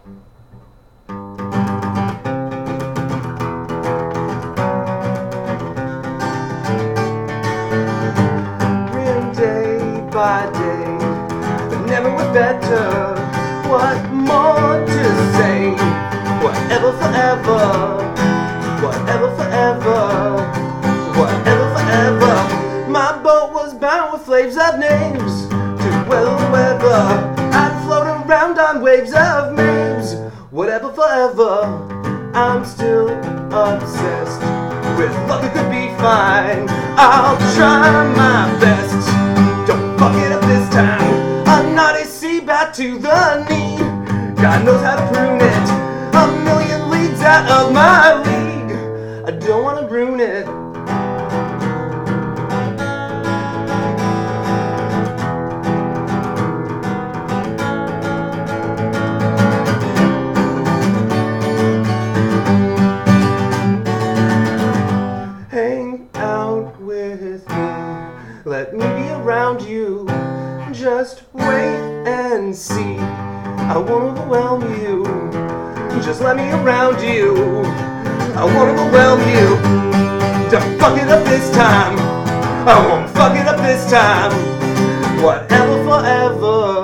Day by day, but never was better. What more to say? Whatever forever, whatever forever, whatever forever. My boat was bound with flames of names to weather the weather. I'd float around on waves of names. Whatever forever, I'm still obsessed with love that could be fine. I'll try my best. Don't fuck it up this time. A naughty sea bat to the knee. God knows how to prune it. A million leagues out of my league. I don't want to ruin it. Hang out with me. Let me be around you. Just wait and see. I won't overwhelm you. Just let me around you. I won't overwhelm you. Don't fuck it up this time. I won't fuck it up this time. Whatever forever.